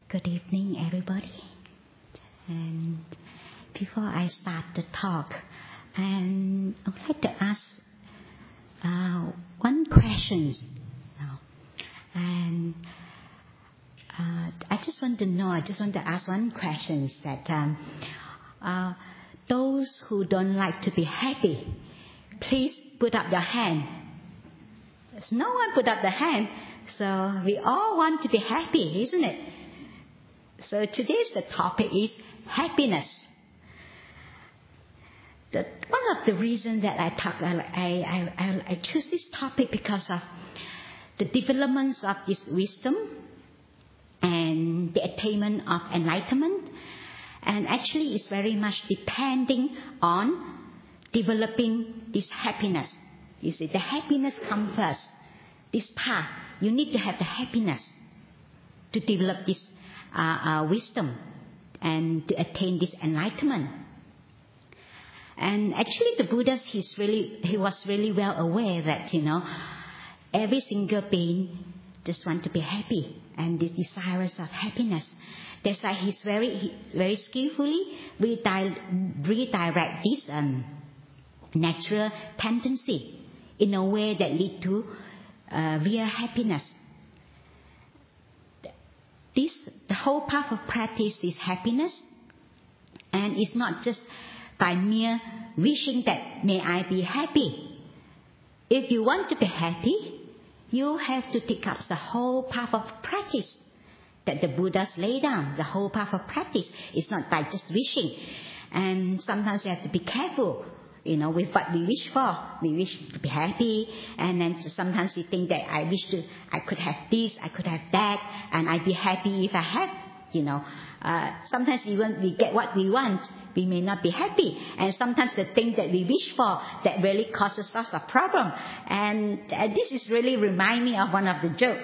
Good evening, everybody. And before I start the talk, I would like to ask one question. And I just want to ask one question that those who don't like to be happy, please put up your hand. There's no one put up the hand, so we all want to be happy, isn't it? So today's the topic is happiness. One of the reasons that I choose this topic because of the developments of this wisdom and the attainment of enlightenment, and actually it's very much depending on developing this happiness. You see, the happiness comes first. This path, you need to have the happiness to develop this wisdom and to attain this enlightenment. And actually the Buddha, he was really well aware that, every single being just want to be happy and is desirous of happiness. That's why he's very skillfully redirect this natural tendency in a way that lead to real happiness. The whole path of practice is happiness, and it's not just by mere wishing that may I be happy. If you want to be happy, you have to take up the whole path of practice that the Buddhas lay down. The whole path of practice is not by just wishing. And sometimes you have to be careful, with what we wish for. We wish to be happy, and then sometimes we think that I could have this, I could have that, and I'd be happy if I have, sometimes even we get what we want, we may not be happy. And sometimes the thing that we wish for that really causes us a problem. And this is really remind me of one of the jokes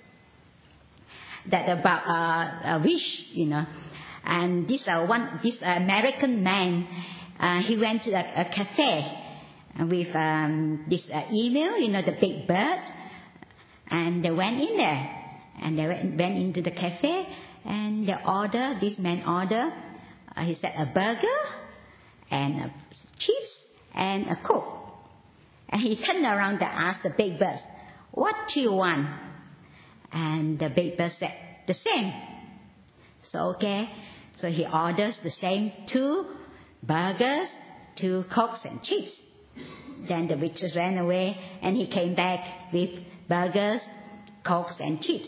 that about a wish, And this American man, he went to a cafe with this email, the big bird, and they went in there, and they went into the cafe, and this man ordered, he said a burger and chips and a Coke. And he turned around and asked the big bird, "What do you want?" And the big bird said, "The same." So he orders the same 2 burgers, 2 Cokes and chips. Then the waitress ran away, and he came back with burgers, Cokes and chips.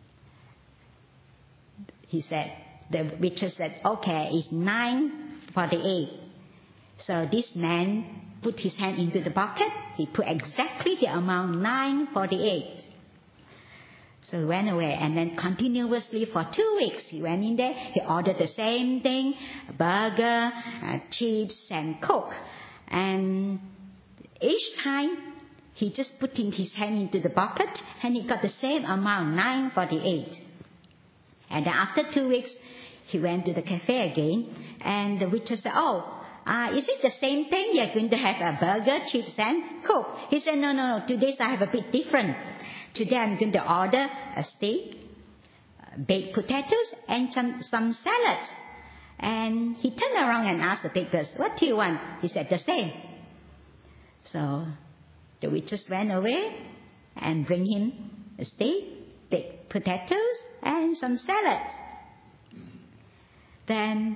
The waitress said, "Okay, it's 9:48. So this man put his hand into the pocket. He put exactly the amount 9:48. So he went away, and then continuously for 2 weeks, he went in there, he ordered the same thing, a burger, chips and Coke. And each time, he just put his hand into the pocket, and he got the same amount, 9:48. And then after 2 weeks, he went to the cafe again, and the waitress said, is it the same thing? You're going to have a burger, chips and Coke. He said, no, today I have a bit different. Today I'm going to order a steak, baked potatoes, and some salad. And he turned around and asked the bakers, "What do you want?" He said, "The same." So the waitress went away and bring him a steak, baked potatoes, and some salad. Then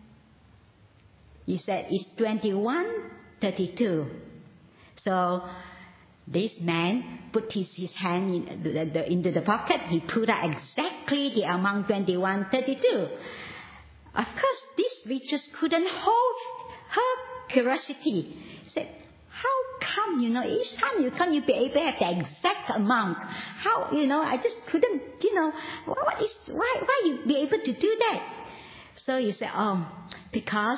he said, "It's 21:32. So this man put his hand into the pocket. He put out exactly the amount 21:32. Of course, this waitress couldn't hold her curiosity. She said, "How come, each time you come, you be able to have the exact amount? How, I just couldn't, why you be able to do that?" So he said, because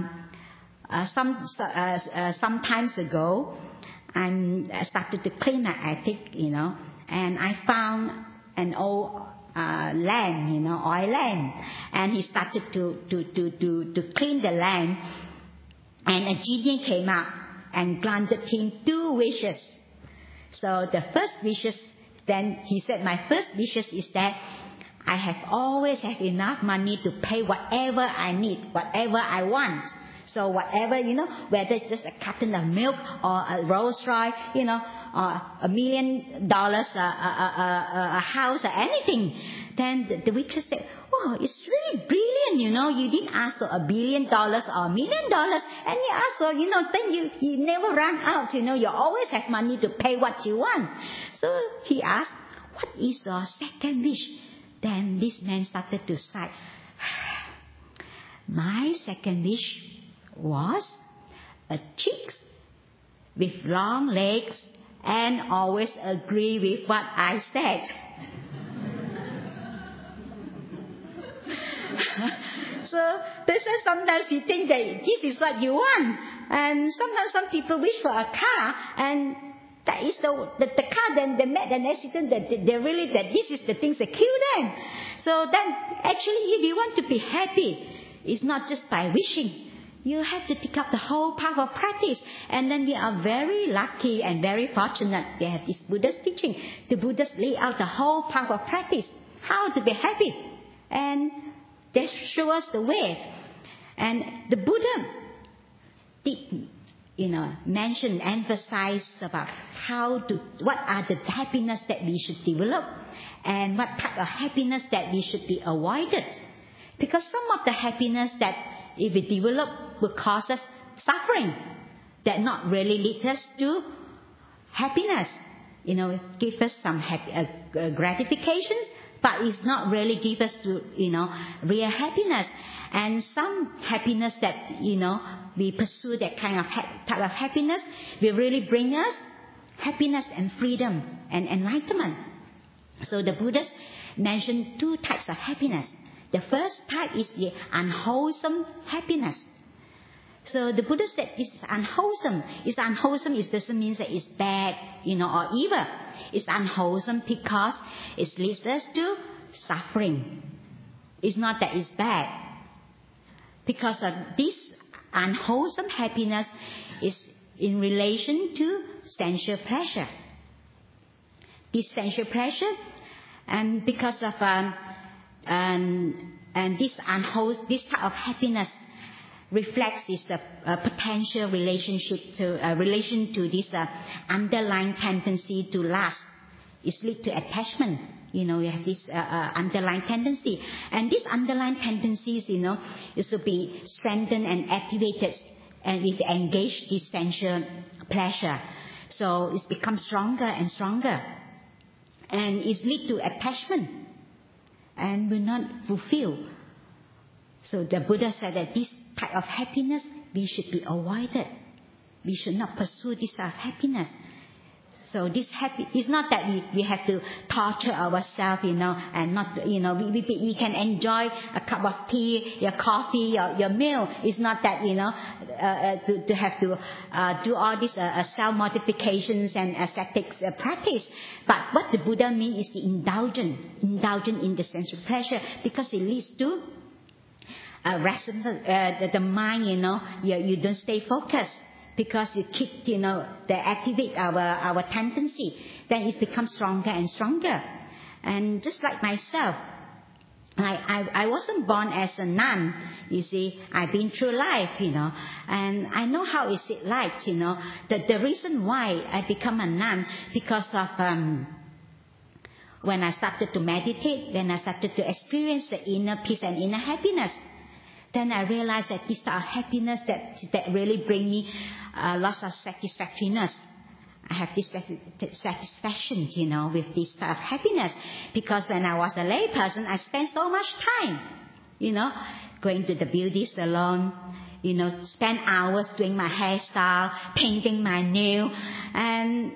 some times ago, I started to clean my attic, and I found an old lamp, oil lamp, and he started to clean the lamp, and a genie came up and granted him 2 wishes. So the first wishes, then he said, "My first wishes is that I have always have enough money to pay whatever I need, whatever I want. So whatever, whether it's just a carton of milk or a Rolls Royce, or $1 million, a house or anything, then the waitress said, oh, it's really brilliant, you didn't ask for $1 billion or $1 million, and you asked for, then you never run out, you always have money to pay what you want. So he asked, what is your second wish? Then this man started to sigh. My second wish was a chick with long legs and always agree with what I said. So this is sometimes you think that this is what you want, and sometimes some people wish for a car, and that is the car. Then they met an accident that they really that this is the things that kill them. So then actually, if you want to be happy, it's not just by wishing. You have to take up the whole path of practice. And then we are very lucky and very fortunate. They have this Buddha's teaching. The Buddhas lay out the whole path of practice. How to be happy. And they show us the way. And the Buddha did, mention, emphasize about what are the happiness that we should develop. And what type of happiness that we should be avoided. Because some of the happiness that if we develop will cause us suffering, that not really lead us to happiness. Give us some gratifications, but it's not really give us to, real happiness. And some happiness that, we pursue that kind of type of happiness will really bring us happiness and freedom and enlightenment. So the Buddhists mentioned two types of happiness. The first type is the unwholesome happiness. So the Buddha said this is unwholesome. It's unwholesome. It doesn't mean that it's bad, or evil. It's unwholesome because it leads us to suffering. It's not that it's bad. Because of this unwholesome happiness is in relation to sensual pleasure. This sensual pleasure, and because of this type of happiness reflects this potential relationship to relation to this underlying tendency to lust. It leads to attachment. You have this underlying tendency, and these underlying tendencies, is to be strengthened and activated, and we engage this sensual pleasure. So it becomes stronger and stronger, and it leads to attachment, and will not fulfill. So the Buddha said that this type of happiness we should be avoided. We should not pursue this type of happiness. So this it's not that we have to torture ourselves, and not, we can enjoy a cup of tea, your coffee, your meal. It's not that, to have to do all these self-modifications and ascetics practice. But what the Buddha means is the indulgent in the sense of pleasure, because it leads to the mind, you don't stay focused. Because you keep, they activate our tendency, then it becomes stronger and stronger. And just like myself, I wasn't born as a nun. You see, I've been through life, and I know how is it like, The reason why I become a nun, because of when I started to meditate, when I started to experience the inner peace and inner happiness, then I realized that this type of happiness that really bring me lots of satisfactoriness. I have this satisfaction, with this type of happiness. Because when I was a lay person, I spent so much time, going to the beauty salon, spend hours doing my hairstyle, painting my nail, and,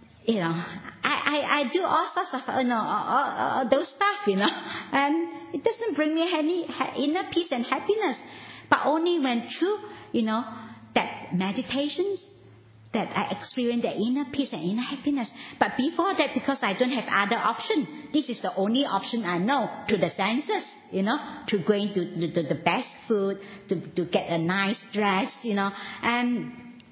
I do all sorts of, all those stuff, and it doesn't bring me any inner peace and happiness. But only when through, that meditations, that I experience the inner peace and inner happiness. But before that, because I don't have other option, this is the only option I know, to the senses, to going to the best food, to get a nice dress, and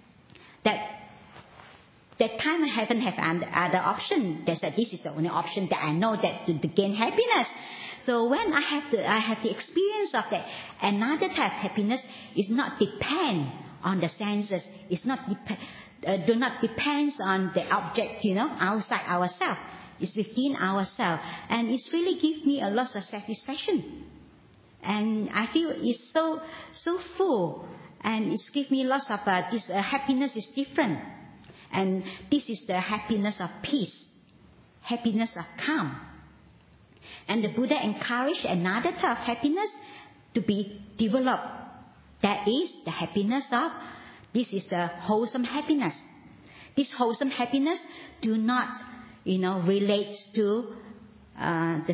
that time I haven't have other option. They said this is the only option that I know that to gain happiness. So when I have the experience of that, another type of happiness is not depend on the senses. It's not do not depends on the object, outside ourselves. It's within ourselves, and it's really give me a lot of satisfaction. And I feel it's so full, and it's give me lots of this happiness is different, and this is the happiness of peace, happiness of calm. And the Buddha encouraged another type of happiness to be developed. That is the happiness of, this is the wholesome happiness. This wholesome happiness do not, relate to the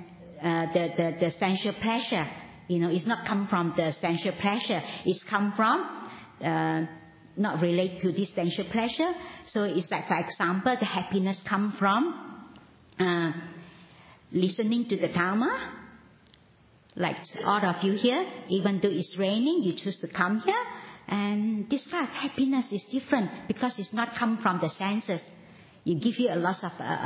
sensual pleasure. It's not come from the sensual pleasure. It's come from not relate to this sensual pleasure. So it's like, for example, the happiness come from listening to the Dharma. Like all of you here, even though it's raining, you choose to come here. And this kind of happiness is different because it's not come from the senses. It gives you a lot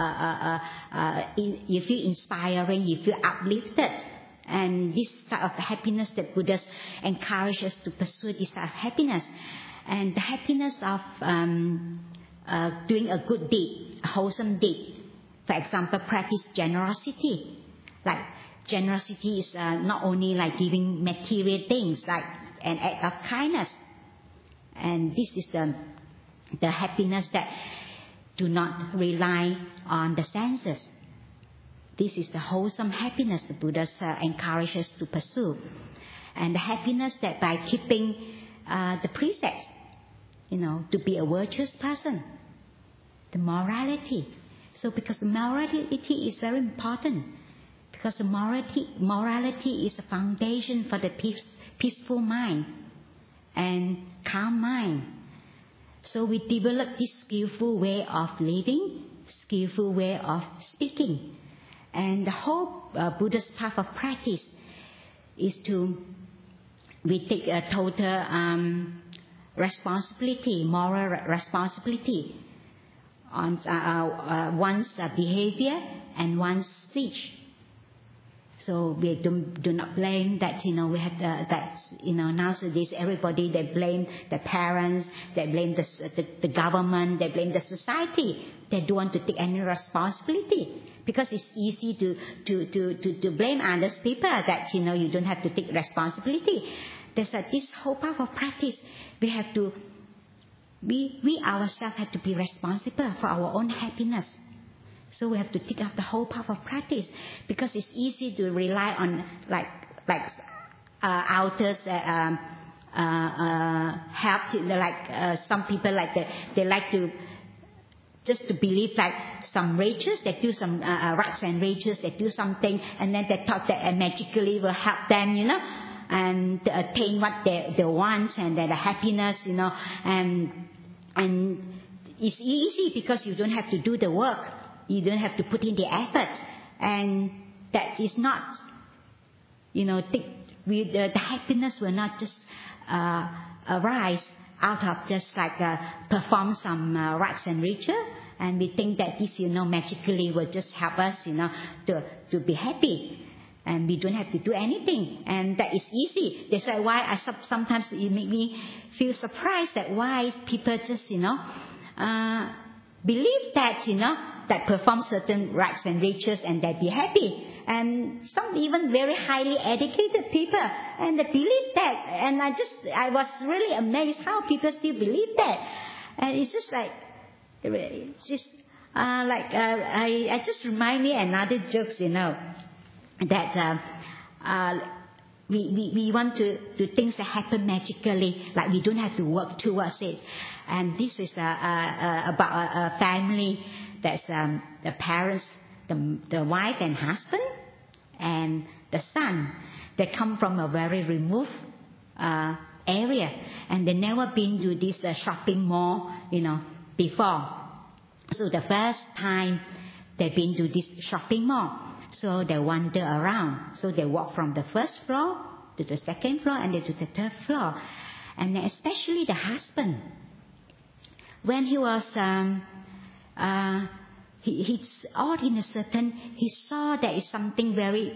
of, you feel inspiring, you feel uplifted. And this type of happiness that Buddha encourages us to pursue this type of happiness. And the happiness of doing a good deed, a wholesome deed. For example, practice generosity. Like generosity is not only like giving material things, like an act of kindness. And this is the happiness that do not rely on the senses. This is the wholesome happiness the Buddha encourages to pursue. And the happiness that by keeping the precepts, to be a virtuous person. The morality. So because the morality is very important. Because the morality is the foundation for the peaceful mind and calm mind. So we develop this skillful way of living, skillful way of speaking. And the whole Buddha's path of practice is we take a total responsibility, moral responsibility on one's behavior and one's speech. So we do not blame that, we have nowadays everybody, they blame the parents, they blame the government, they blame the society. They don't want to take any responsibility because it's easy to blame others people that, you don't have to take responsibility. There's this whole path of practice. We ourselves have to be responsible for our own happiness. So we have to take up the whole path of practice because it's easy to rely on like outers help. Some people they like to just to believe like some rages, they do some rites and rages, they do something, and then they thought that magically will help them, and to attain what they want and the happiness, and it's easy because you don't have to do the work. You don't have to put in the effort, and that is not, the happiness will not just arise out of just like perform some rites and ritual, and we think that this, magically will just help us, to be happy, and we don't have to do anything, and that is easy. That's why sometimes it make me feel surprised that why people just, believe that, that perform certain rites and rituals and they be happy. And some even very highly educated people, and they believe that. And I was really amazed how people still believe that. And it's just like, I just remind me another jokes, that we want to do things that happen magically, like we don't have to work towards it. And this is about a family that's the parents, the wife and husband, and the son. They come from a very removed area, and they never been to this shopping mall, before. So the first time they've been to this shopping mall, so they wander around. So they walk from the first floor to the second floor and then to the third floor. And especially the husband, when he was he's all in a certain, he saw there is something very,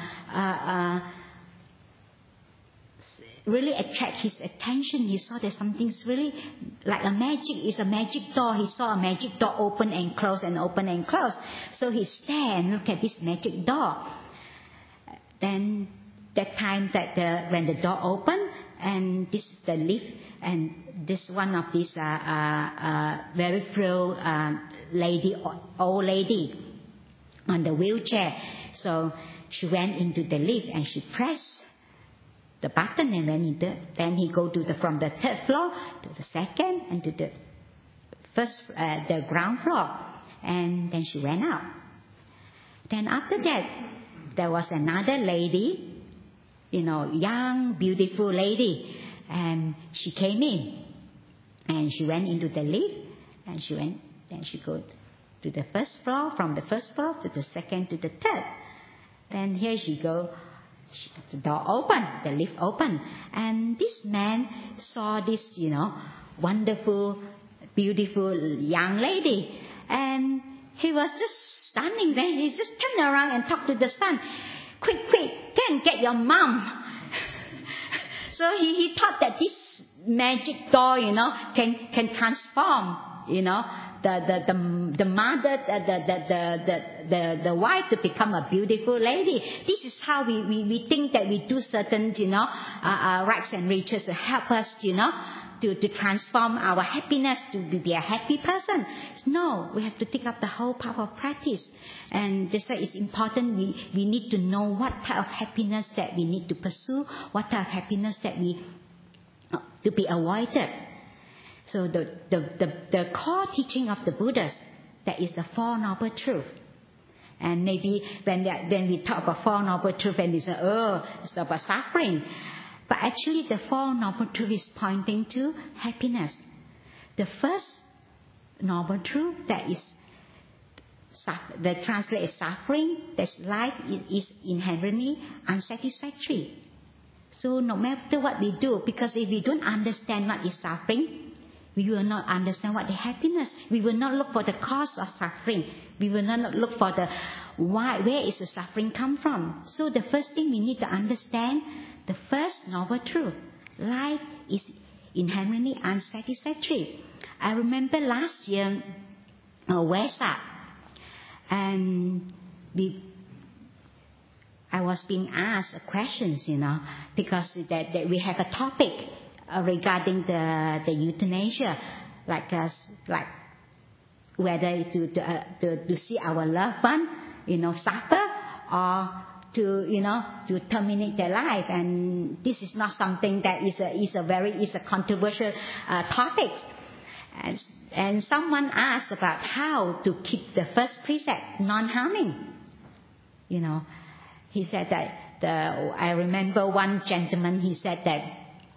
really attract his attention. He saw there's something really like a magic. It's a magic door. He saw a magic door open and close and open and close. So he stared and looked at this magic door. Then that time that when the door opened, and this is the lift, and this one of these very frail old lady on the wheelchair. So she went into the lift and she pressed the button, and then he go to from the third floor to the second and to the first, the ground floor, and then she went out. Then after that, there was another lady, young, beautiful lady, and she came in, and she went into the lift, and then she go to the first floor, from the first floor to the second to the third. Then here she go. The door opened, the lift opened, and this man saw this, wonderful, beautiful young lady, and he was just standing there. He just turned around and talked to the son, quick, go and get your mom. So he thought that this magic door, can transform, the mother, the wife to become a beautiful lady. This is how we think that we do certain, rites and rituals to help us, to transform our happiness to be a happy person. No, we have to take up the whole power of practice. And that's why it's important we need to know what type of happiness that we need to pursue, what type of happiness that to be avoided. So the core teaching of the Buddhas, that is the Four Noble Truths. And maybe when we talk about Four Noble Truths, and we say, it's about suffering. But actually the Four Noble Truths is pointing to happiness. The first Noble Truth, that is, the translate is suffering, that life is inherently unsatisfactory. So no matter what we do, because if we don't understand what is suffering, we will not understand what is happiness. We will not look for the cause of suffering. We will not look for the why, where is the suffering come from. So the first thing we need to understand, the first noble truth, life is inherently unsatisfactory. I remember last year, Vesak, and I was being asked questions, because that we have a topic regarding the euthanasia, like whether to see our loved one, suffer, or to terminate their life. And this is not something that is a controversial topic. And someone asked about how to keep the first precept, non-harming. He said that I remember one gentleman. He said that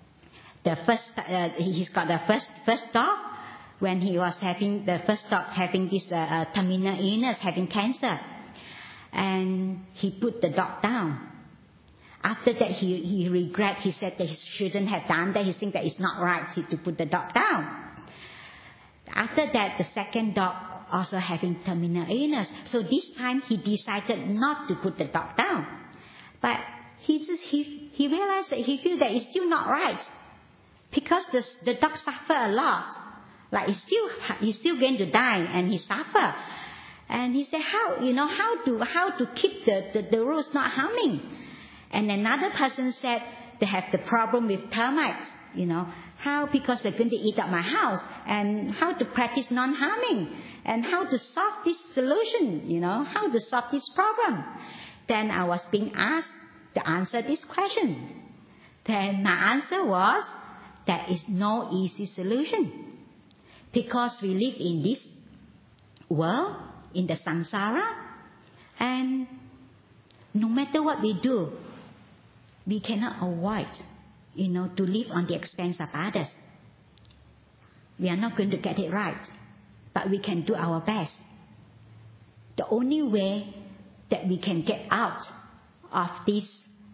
he's got the first dog. When he was having the first dog having this terminal illness, having cancer, and he put the dog down. After that, he regret. He said that he shouldn't have done that. He thinks that it's not right to put the dog down. After that, the second dog also having terminal illness. So this time he decided not to put the dog down. But he realized that he feels that it's still not right. Because the dog suffer a lot. Like he's still going to die, and he suffer. And he said, how to keep the rules not harming? And another person said they have the problem with termites, how, because they're going to eat up my house, and how to practice non-harming, and how to solve this solution, how to solve this problem. Then I was being asked to answer this question. Then my answer was, there is no easy solution. Because we live in this world, in the samsara, and no matter what we do, we cannot avoid, to live on the expense of others. We are not going to get it right, but we can do our best. The only way that we can get out of this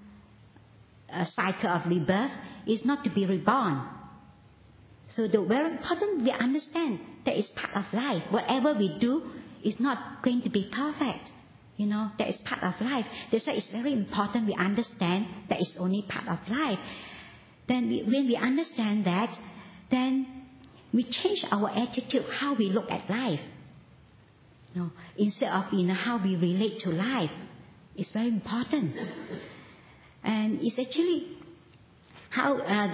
cycle of rebirth is not to be reborn. So the very important we understand that is part of life. Whatever we do is not going to be perfect. That is part of life. That's why it's very important we understand that it's only part of life. Then when we understand that, then we change our attitude, how we look at life. Instead of how we relate to life. It's very important. And it's actually how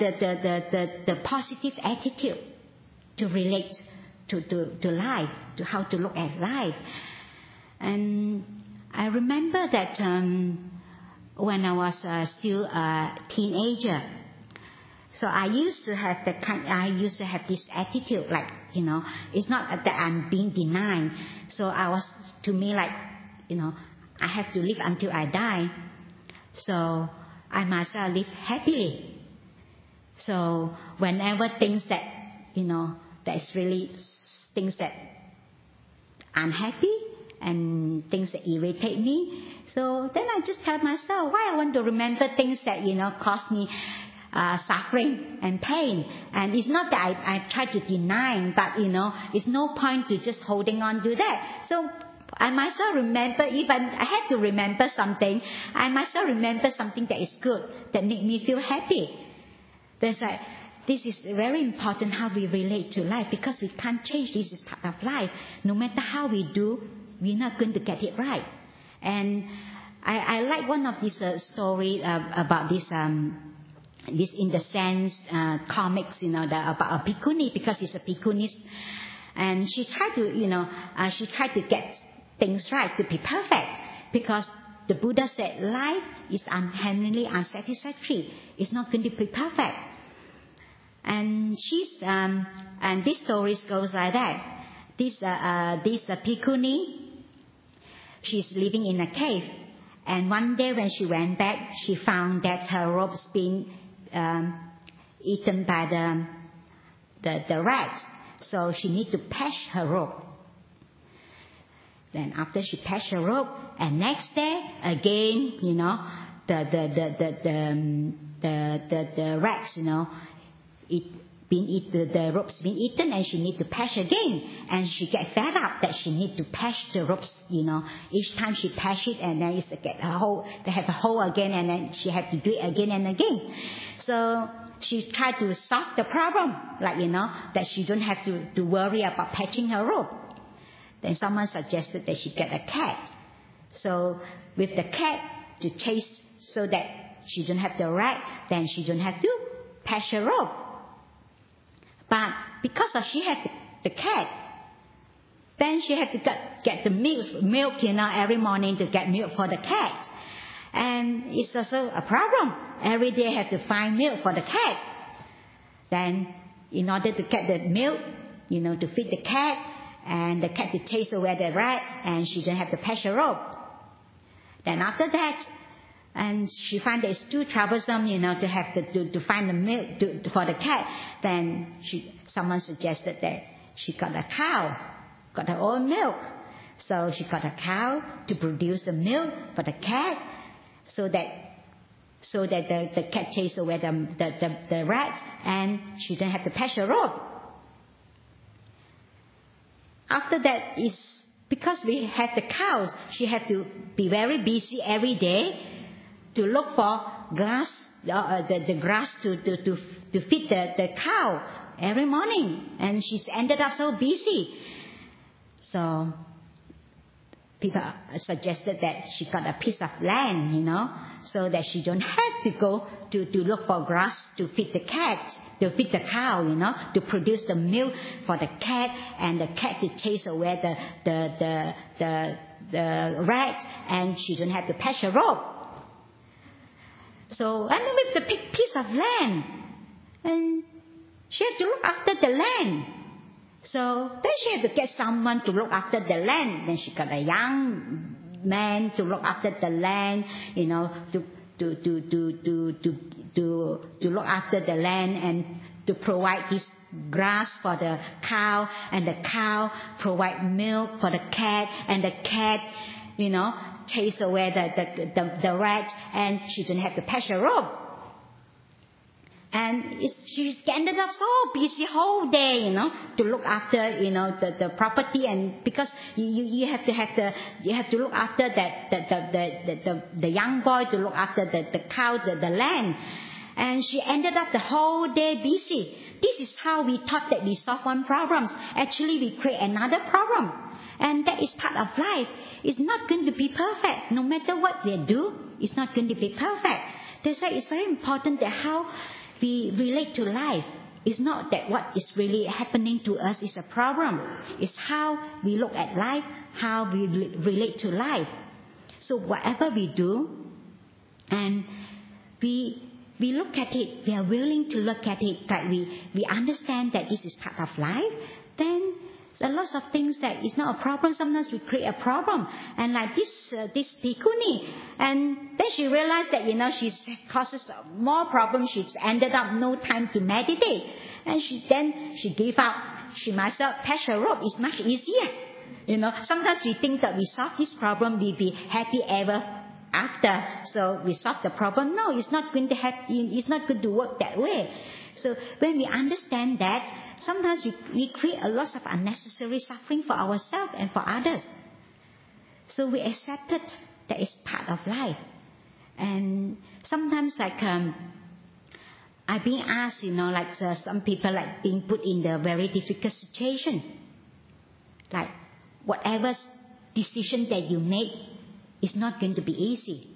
the positive attitude to relate to life, to how to look at life. And I remember that when I was still a teenager, so I used to have this attitude, like, it's not that I'm being denied. So to me, like, I have to live until I die. So I must live happily. So whenever things that, that's really things that unhappy and things that irritate me, so then I just tell myself, why I want to remember things that, cause me suffering and pain. And it's not that I try to deny, but, it's no point to just holding on to that. So I myself remember, even I have to remember something, I myself remember something that is good, that make me feel happy. That's like, this is very important how we relate to life, because we can't change. This is part of life. No matter how we do, we're not going to get it right. And I like one of these story about this in the sense comics, about a bhikkhuni, because it's a bhikkhunis, and she tried to get things right, to be perfect, because the Buddha said life is unheavenly, unsatisfactory. It's not going to be perfect. And and this story goes like that. This bhikkhuni, she's living in a cave, and one day when she went back, she found that her robe's been eaten by the rats. So she need to patch her robe. Then after she patched her robe, and next day again, the rats, the rope's been eaten, and she need to patch again. And she get fed up that she need to patch the ropes, Each time she patch it, and then it's get a hole, they have a hole again, and then she have to do it again and again. So she tried to solve the problem, like, that she don't have to worry about patching her rope. Then someone suggested that she get a cat. So with the cat to chase, so that she don't have the rat, then she don't have to patch her rope. But because she had the cat, then she had to get the milk, every morning to get milk for the cat. And it's also a problem. Every day have to find milk for the cat. Then in order to get the milk, to feed the cat, and the cat to chase away the rat, and she don't have to patch her rope. Then after that, and she find that it's too troublesome, to have to find the milk for the cat. Then someone suggested that she got a cow, got her own milk. So she got a cow to produce the milk for the cat, so that the cat chase away the rat, and she don't have to patch her rope. After that, is because we have the cows, she had to be very busy every day to look for grass, the grass to feed the cow every morning, and she's ended up so busy. So people suggested that she got a piece of land, so that she don't have to go to look for grass to feed the cat, to feed the cow, to produce the milk for the cat, and the cat to chase away the rat, and she don't have to patch her rope. So, and with the big piece of land, and she had to look after the land. So then she had to get someone to look after the land. Then she got a young man to look after the land, to look after the land and to provide this grass for the cow, and the cow provide milk for the cat, and the cat, chase away the rat, and she didn't have to patch her rope. And she ended up so busy whole day, to look after, the property, and because you have to look after the young boy, to look after the cow, the land. And she ended up the whole day busy. This is how we thought that we solve one problem. Actually, we create another problem. And that is part of life. It's not going to be perfect. No matter what we do, it's not going to be perfect. That's why it's very important that how we relate to life. It's not that what is really happening to us is a problem. It's how we look at life, how we relate to life. So whatever we do, and we look at it, we are willing to look at it, that we understand that this is part of life, then there are lots of things that is not a problem. Sometimes we create a problem. And like this bhikkhuni, and then she realized that, she causes more problems. She's ended up no time to meditate. And she gave up. She might as well patch a rope. It's much easier. Sometimes we think that we solve this problem, we'll be happy ever after. So we solve the problem. No, it's not going to happen. It's not going to work that way. So when we understand that, sometimes we create a lot of unnecessary suffering for ourselves and for others. So we accept it, that is part of life. And sometimes I've been asked, some people being put in the very difficult situation. Like whatever decision that you make is not going to be easy.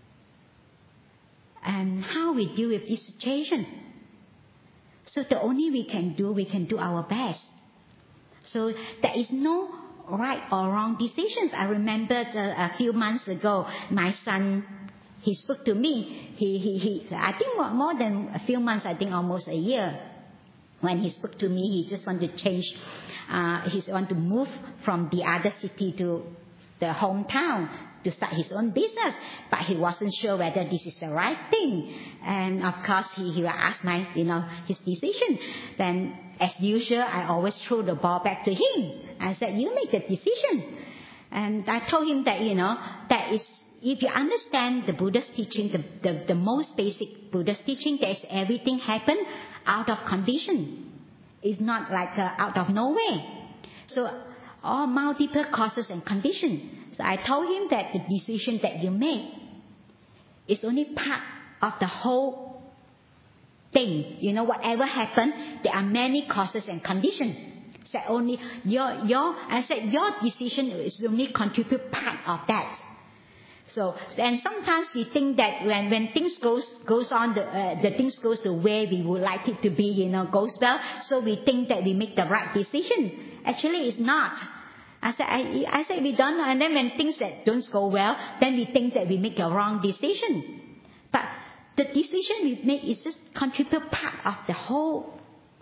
And how we deal with this situation? So the only we can do our best. So there is no right or wrong decisions. I remember a few months ago, my son, he spoke to me. He I think more than a few months, I think almost a year. When he spoke to me, he just wanted to change. He wanted to move from the other city to the hometown to start his own business, but he wasn't sure whether this is the right thing. And of course, he will ask his decision. Then, as usual, I always throw the ball back to him. I said, "You make the decision." And I told him that that is, if you understand the Buddha's teaching, the most basic Buddha's teaching, that is everything happen out of condition. It's not like out of nowhere. So all multiple causes and conditions. So I told him that the decision that you make is only part of the whole thing. Whatever happened, there are many causes and conditions. So only I said your decision is only contribute part of that. So, and sometimes we think that when things goes on, the things goes the way we would like it to be, goes well. So we think that we make the right decision. Actually, it's not. I said we don't know. And then when things that don't go well, then we think that we make a wrong decision. But the decision we make is just contribute part of the whole,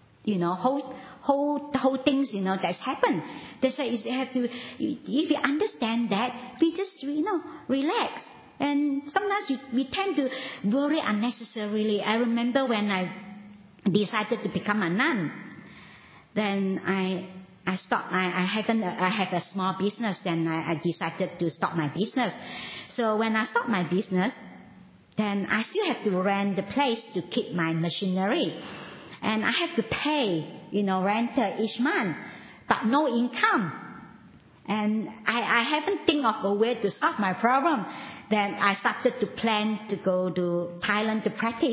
whole things, that's happened. That's why you have to, if you understand that, we just, relax. And sometimes we tend to worry unnecessarily. I remember when I decided to become a nun, then I stopped. I had a small business. Then I decided to stop my business. So when I stopped my business, then I still have to rent the place to keep my machinery, and I have to pay, rent each month, but no income. And I haven't think of a way to solve my problem. Then I started to plan to go to Thailand to practice.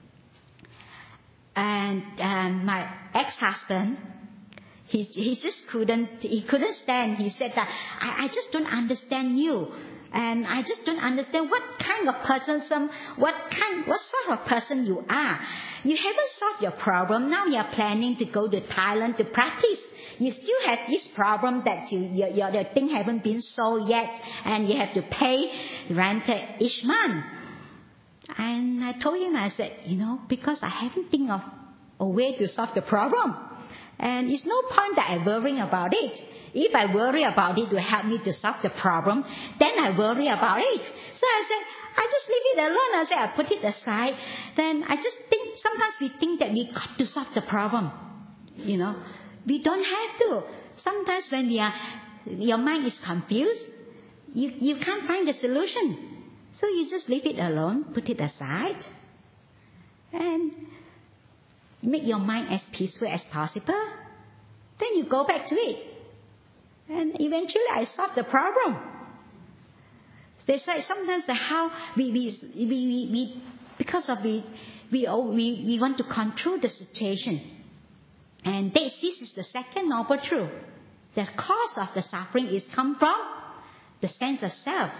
And my ex-husband, he just couldn't stand. He said that I just don't understand you, and I just don't understand what kind of person, what sort of person you are. You haven't solved your problem. Now you are planning to go to Thailand to practice. You still have this problem that your thing haven't been sold yet, and you have to pay rent each month. And I told him, I said, because I haven't think of a way to solve the problem. And it's no point that I worrying about it. If I worry about it to help me to solve the problem, then I worry about it. So I said, I just leave it alone. I said, I put it aside. Then I just think, sometimes we think that we got to solve the problem. We don't have to. Sometimes when your mind is confused, you can't find the solution. So you just leave it alone, put it aside. And make your mind as peaceful as possible. Then you go back to it. And eventually I solved the problem. They say sometimes how we because of we want to control the situation. And this is the second noble truth. The cause of the suffering is come from the sense of self.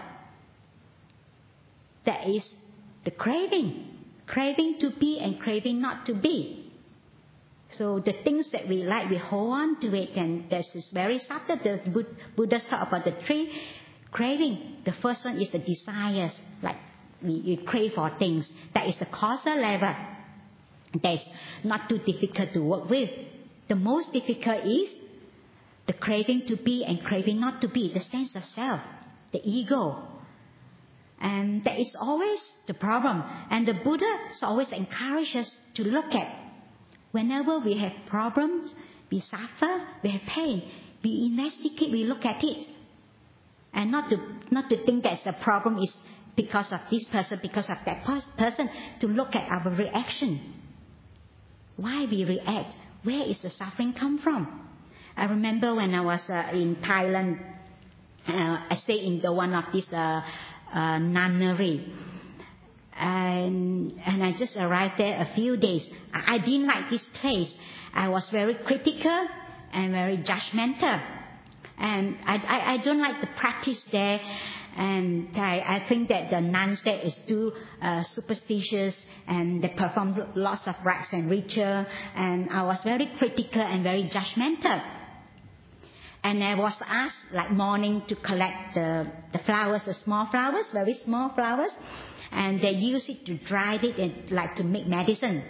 That is the craving. Craving to be and craving not to be. So the things that we like, we hold on to it, and this is very subtle. The Buddha talk about the three craving. The first one is the desires, like we crave for things. That is the causal level. That is not too difficult to work with. The most difficult is the craving to be and craving not to be, the sense of self, the ego. And that is always the problem. And the Buddha always encourages us to look at. Whenever we have problems, we suffer, we have pain, we investigate, we look at it. And not to think that the problem is because of this person, because of that person, to look at our reaction. Why we react? Where is the suffering come from? I remember when I was in Thailand, I stayed in one of these nunnery. And I just arrived there a few days. I didn't like this place. I was very critical and very judgmental. And I don't like the practice there. And I think that the nuns there is too superstitious, and they perform lots of rites and ritual. And I was very critical and very judgmental. And I was asked, like morning, to collect the flowers, the small flowers, very small flowers. And they use it to dry it and like to make medicine.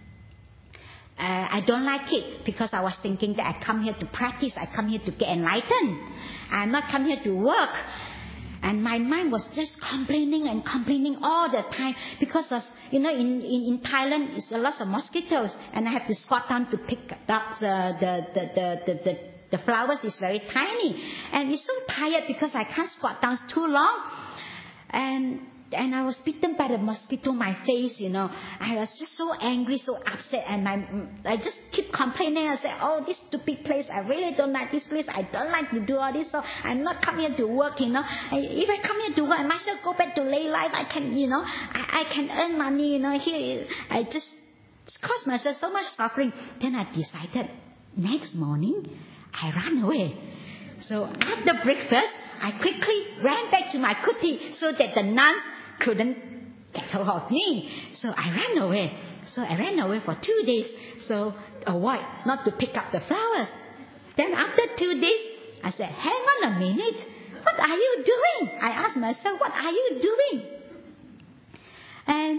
I don't like it because I was thinking that I come here to practice, I come here to get enlightened. I'm not come here to work. And my mind was just complaining and complaining all the time because of, in Thailand there's a lot of mosquitoes, and I have to squat down to pick up the flowers is very tiny, and it's so tired because I can't squat down too long. And I was bitten by the mosquito on my face, I was just so angry, so upset, and I just keep complaining. I said, oh, this stupid place, I really don't like this place. I don't like to do all this, so I'm not coming here to work, If I come here to work, I might as well go back to lay life. I can, I can earn money, Here, I just caused myself so much suffering. Then I decided, next morning, I ran away. So after breakfast, I quickly ran back to my kuti so that the nuns couldn't get hold of me. So I ran away. So I ran away for 2 days. So avoid not to pick up the flowers. Then after 2 days, I said, hang on a minute. What are you doing? I asked myself, what are you doing? And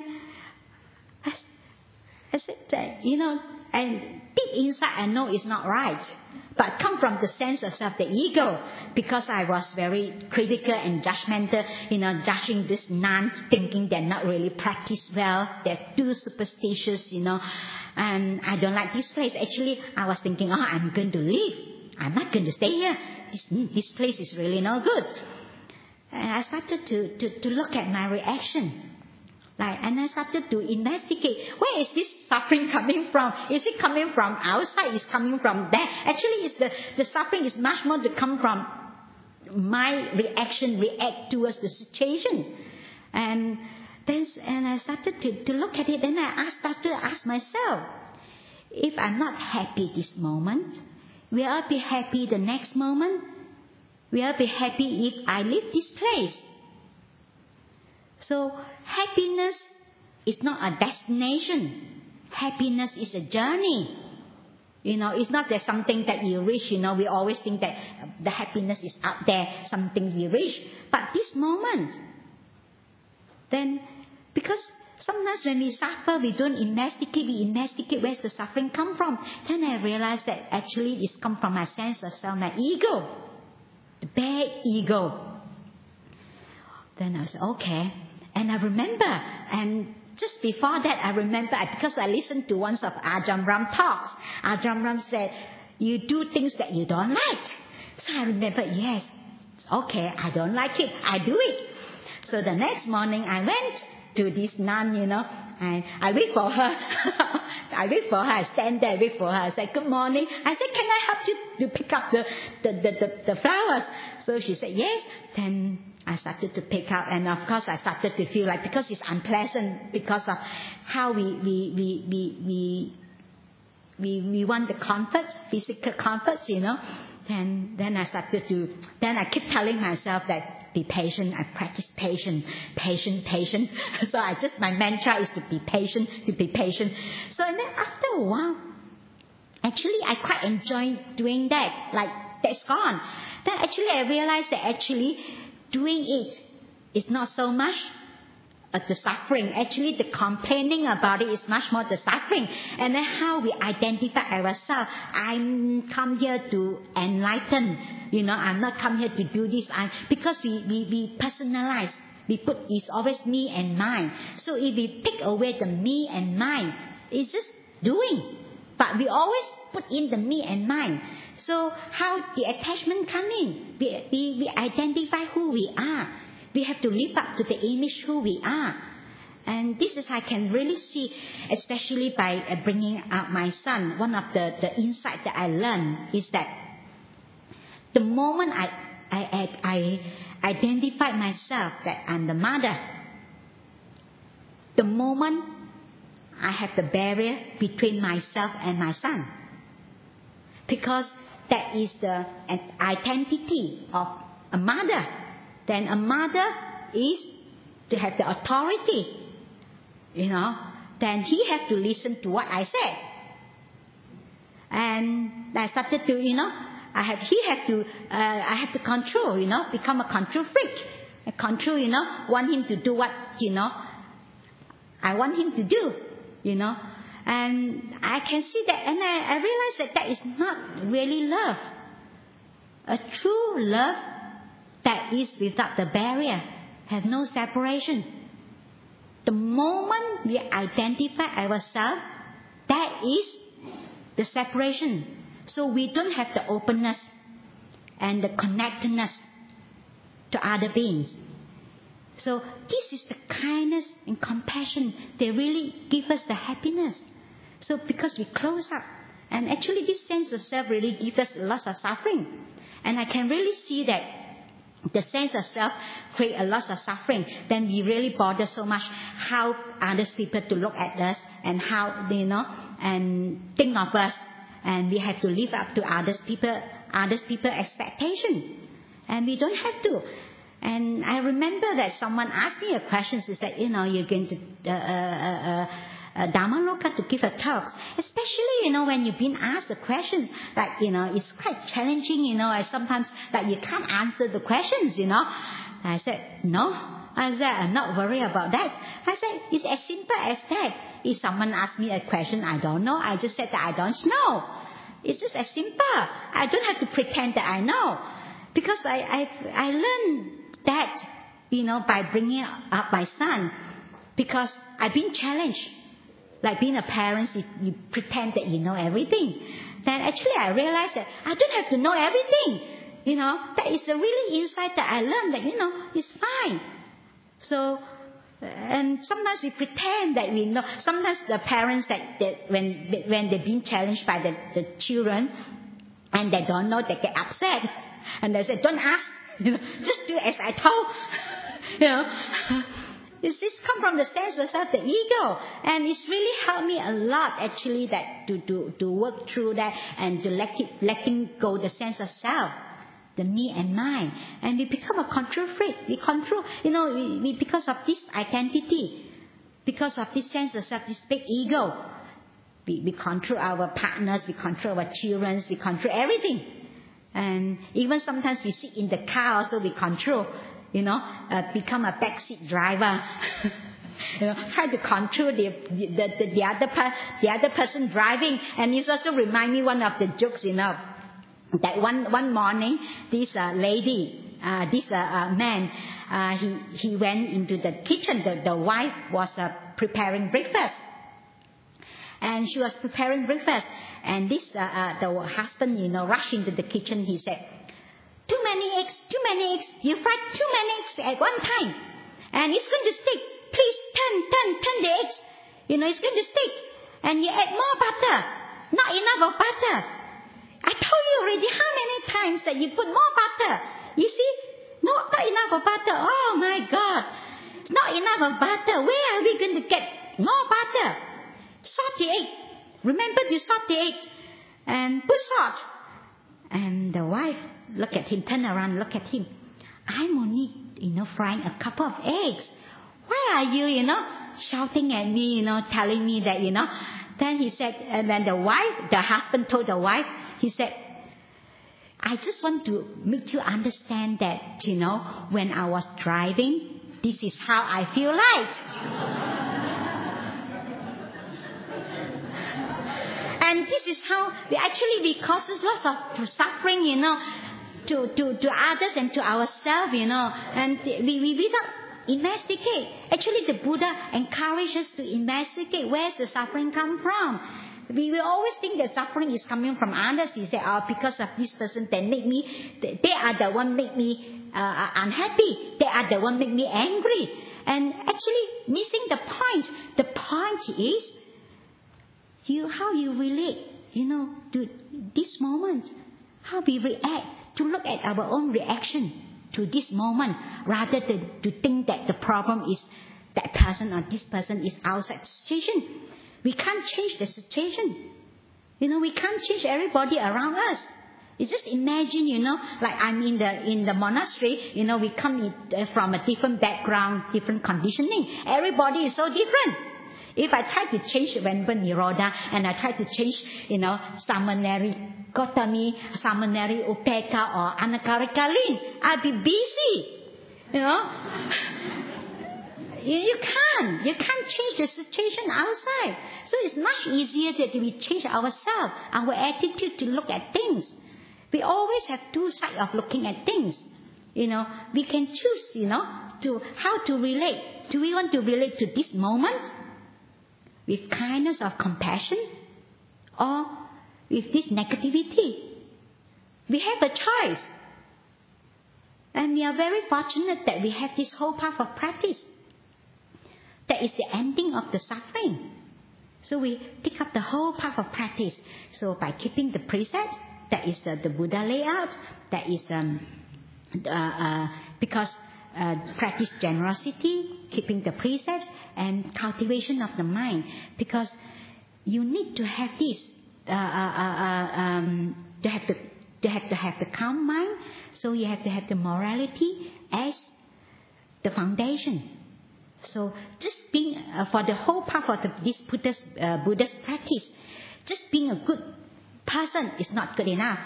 I said, and deep inside I know it's not right. But come from the sense of self, the ego, because I was very critical and judgmental, judging this nun, thinking they're not really practiced well, they're too superstitious, and I don't like this place. Actually, I was thinking, I'm going to leave. I'm not going to stay here. This place is really no good. And I started to look at my reaction. And I started to investigate, where is this suffering coming from? Is it coming from outside? Is it coming from there? Actually, the suffering is much more to come from my react towards the situation. And I started to look at it, and I started to ask myself, if I'm not happy this moment, will I be happy the next moment? Will I be happy if I leave this place? So happiness is not a destination. Happiness is a journey. It's not that something that you reach. We always think that the happiness is out there, something we reach. But this moment, then, because sometimes when we suffer, we don't investigate. We investigate where's the suffering come from. Then I realized that actually it's come from my sense of self, my ego, the bad ego. Then I said, okay. And I remember, and just before that, I remember, because I listened to one of Ajahn Brahm talks. Ajahn Brahm said, you do things that you don't like. So I remember, yes, okay, I don't like it, I do it. So the next morning, I went to this nun, I wait for her. I wait for her. I stand there, wait for her. I said, good morning. I said, can I help you to pick up the flowers? So she said, yes. Then I started to pick up, and of course I started to feel like, because it's unpleasant, because of how we want the comfort, physical comforts, Then I keep telling myself that be patient. I practice patient. So my mantra is to be patient. So and then after a while, actually I quite enjoy doing that. Like that's gone. Then actually I realized that actually doing it is not so much the suffering. Actually, the complaining about it is much more the suffering. And then how we identify ourselves. I'm come here to enlighten. I'm not come here to do this. Because we personalize. We put it's always me and mine. So if we take away the me and mine, it's just doing. But we always put in the me and mine. So how the attachment come in? We identify who we are. We have to live up to the image who we are. And this is I can really see, especially by bringing up my son. One of the insight that I learned is that the moment I identify myself that I'm the mother, the moment I have the barrier between myself and my son. Because that is the identity of a mother. Then a mother is to have the authority, Then he has to listen to what I said. And I started to, I have to control, become a control freak. I control, want him to do what, I want him to do, And I can see that, and I realize that is not really love. A true love that is without the barrier, has no separation. The moment we identify ourselves, that is the separation. So we don't have the openness and the connectedness to other beings. So this is the kindness and compassion. They really give us the happiness. So because we close up, and actually this sense of self really gives us lots of suffering. And I can really see that the sense of self creates a lot of suffering. Then we really bother so much how others people to look at us and how and think of us, and we have to live up to others people expectation, and we don't have to. And I remember that someone asked me a question. She said, you're going to Dhammaloka to give a talk, especially when you've been asked the questions, like it's quite challenging, sometimes that you can't answer the questions, I said no. I said I'm not worried about that. I said it's as simple as that. If someone asks me a question I don't know, I just said that I don't know. It's just as simple. I don't have to pretend that I know, because I learned that by bringing up my son, because I've been challenged. Like being a parent, you pretend that you know everything. Then actually I realized that I don't have to know everything. That is the really insight that I learned, that, it's fine. So, and sometimes we pretend that we know. Sometimes the parents that when they're being challenged by the children and they don't know, they get upset. And they say, don't ask, just do as I told. This come from the sense of self, the ego, and it's really helped me a lot actually that to work through that and to letting go the sense of self, the me and mine, and we become a control freak. We control, we because of this identity, because of this sense of self, this big ego, we control our partners, we control our children, we control everything, and even sometimes we sit in the car also we control. Become a backseat driver. Try to control the other person driving. And it also remind me one of the jokes, that one morning this lady, this man, he went into the kitchen. The wife was preparing breakfast. And she was preparing breakfast, and this the husband, rushed into the kitchen. He said, too many eggs. You fried too many eggs at one time. And it's going to stick. Please turn the eggs. It's going to stick. and you add more butter. Not enough of butter. I told you already how many times that you put more butter. You see? Not enough of butter. Oh my God. Not enough of butter. Where are we going to get more butter? Salt the egg. Remember to salt the egg. And put salt. And the wife look at him, turn around, look at him. I'm only, frying a couple of eggs. Why are you, shouting at me, telling me that, Then he said, and then the husband told the wife, he said, I just want to make you understand that, when I was driving, this is how I feel like. And this is how we causes lots of suffering, to others and to ourselves, and we don't investigate. Actually, the Buddha encourages us to investigate where the suffering come from. We will always think that suffering is coming from others. He said, because of this person, they are the one make me unhappy. They are the one make me angry. And actually, missing the point. The point is, how you relate, to this moment. How we react, to look at our own reaction to this moment, rather than to think that the problem is that person or this person is outside the situation. We can't change the situation. We can't change everybody around us. You just imagine, like I'm in the monastery, we come from a different background, different conditioning. Everybody is so different. If I try to change Venpa Nirodha and I try to change, Samaneri Gotami, Samaneri Upeka or Anakarikali, I'll be busy. You can't change the situation outside. So it's much easier that we change ourselves, our attitude to look at things. We always have two sides of looking at things. We can choose, to how to relate. Do we want to relate to this moment with kindness or compassion, or with this negativity? We have a choice. And we are very fortunate that we have this whole path of practice. That is the ending of the suffering. So we pick up the whole path of practice. So by keeping the precepts, that is the Buddha layout, that is because practice generosity, keeping the precepts, and cultivation of the mind. Because you need to have this, to have the calm mind. So you have to have the morality as the foundation. So just being, for the whole path of this Buddha's practice, just being a good person is not good enough.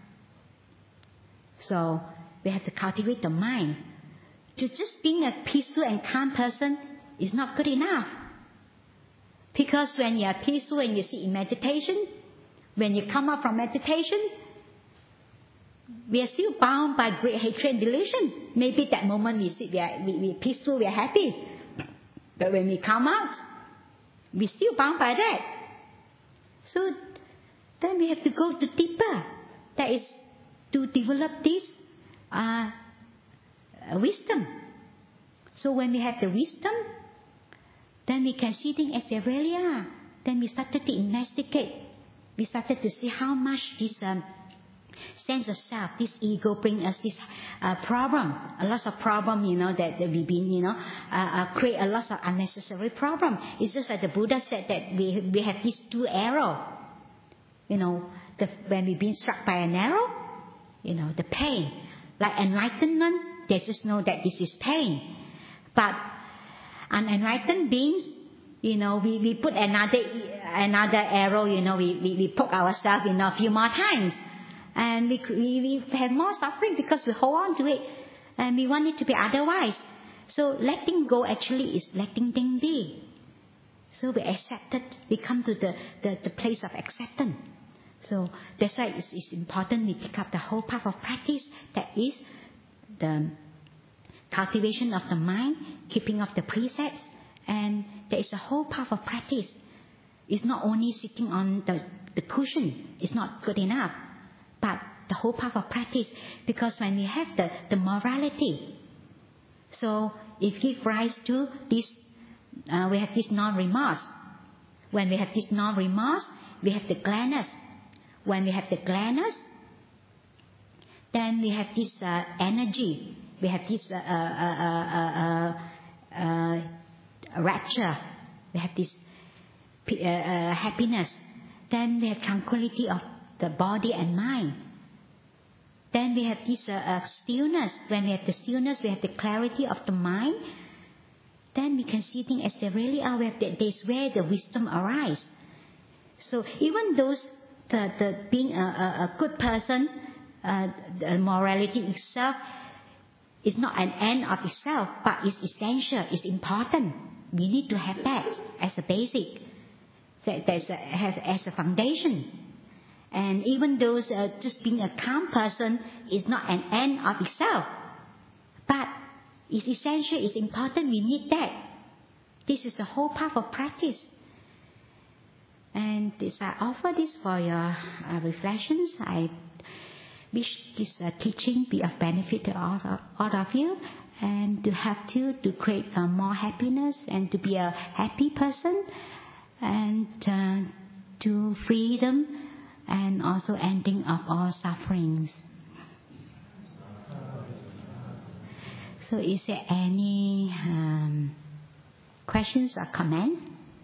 So we have to cultivate the mind. Just being a peaceful and calm person is not good enough. Because when you are peaceful and you sit in meditation, when you come out from meditation, we are still bound by great hatred and delusion. Maybe that moment we sit, we are peaceful, we are happy. But when we come out, we're still bound by that. So then we have to go to deeper. That is to develop this wisdom. So when we have the wisdom, then we can see things as they really are. Then we started to investigate. We started to see how much this sense of self, this ego brings us this problem. A lot of problem, that we've been, create a lot of unnecessary problem. It's just like the Buddha said that we have these two arrows. When we've been struck by an arrow, the pain. Like enlightenment, they just know that this is pain. But unenlightened beings, we put another arrow, we poke ourselves, a few more times. And we have more suffering because we hold on to it. And we want it to be otherwise. So letting go actually is letting things be. So we accept it. We come to the place of acceptance. So that's why it's important we take up the whole path of practice. That is the cultivation of the mind, keeping of the precepts. And there is a whole path of practice. It's not only sitting on the cushion. It's not good enough. But the whole path of practice, because when we have the morality, so it gives rise to this, we have this non-remorse. When we have this non-remorse, we have the gladness. When we have the gladness, then we have this energy. We have this rapture. We have this happiness. Then we have tranquility of the body and mind. Then we have this stillness. When we have the stillness, we have the clarity of the mind. Then we can see things as they really are. That's where the wisdom arises. So even those, the being a good person, the morality itself is not an end of itself, but it's essential, it's important. We need to have that as a basic, as a foundation. And even those just being a calm person is not an end of itself, but it's essential, it's important, we need that. This is the whole part of practice. And I offer this for your reflections. I wish this teaching be of benefit to all of you, and to help you to create more happiness and to be a happy person, and to freedom, and also ending of all sufferings. So is there any questions or comments?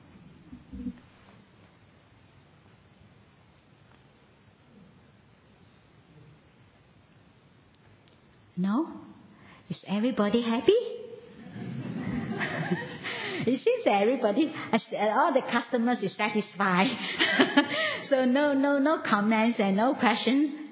No? Is everybody happy? It seems that everybody, all the customers is satisfied. So no comments and no questions.